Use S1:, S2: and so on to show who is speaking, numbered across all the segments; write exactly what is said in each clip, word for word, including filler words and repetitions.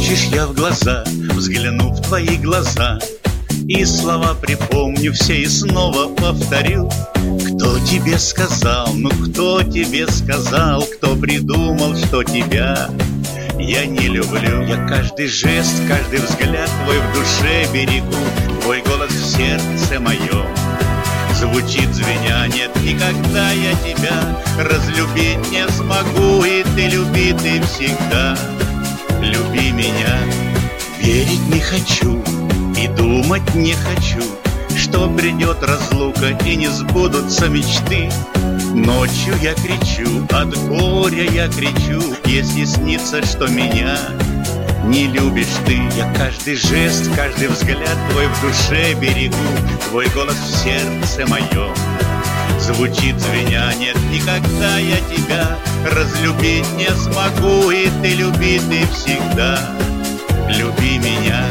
S1: хочешь, я в глаза взгляну в твои глаза, и слова припомню все и снова повторю. Кто тебе сказал, ну кто тебе сказал, кто придумал, что тебя я не люблю? Я каждый жест, каждый взгляд твой в душе берегу, твой голос в сердце моем звучит звеня. Нет, никогда я тебя разлюбить не смогу, и ты люби, ты всегда люби меня. Верить не хочу и думать не хочу, что придет разлука и не сбудутся мечты. Ночью я кричу, от горя я кричу, если снится, что меня не любишь ты. Я каждый жест, каждый взгляд твой в душе берегу, твой голос в сердце моем звучит звеня. Нет, никогда я тебя разлюбить не смогу, и ты люби, ты всегда люби меня.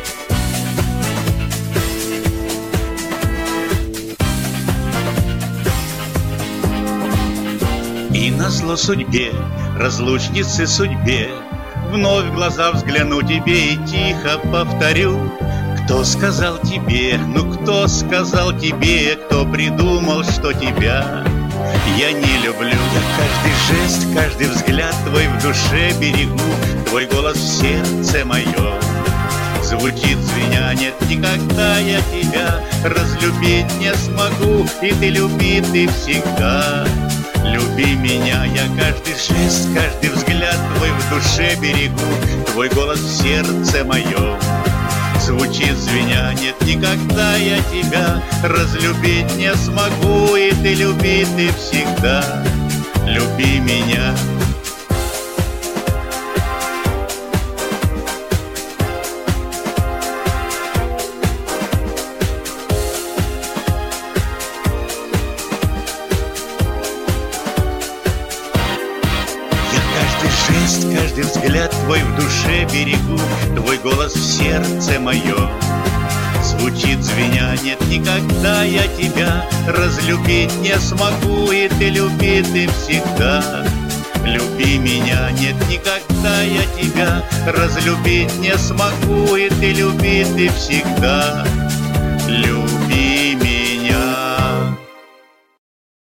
S1: И назло судьбе, разлучнице судьбе, вновь в глаза взгляну тебе и тихо повторю. Кто сказал тебе, ну кто сказал тебе, кто придумал, что тебя я не люблю? Я каждый жест, каждый взгляд твой в душе берегу, твой голос в сердце моем звучит звеня. Нет, никогда я тебя разлюбить не смогу, и ты люби, ты всегда люби меня. Я каждый жест, каждый взгляд твой в душе берегу, твой голос в сердце моем звучит звеня. Нет, никогда я тебя разлюбить не смогу, и ты люби, ты всегда люби меня. Каждый взгляд твой в душе берегу, твой голос в сердце моем звучит звеня. Нет, никогда я тебя разлюбить не смогу, и ты люби, ты всегда люби меня. Нет, никогда я тебя разлюбить не смогу, и ты люби, ты всегда люби.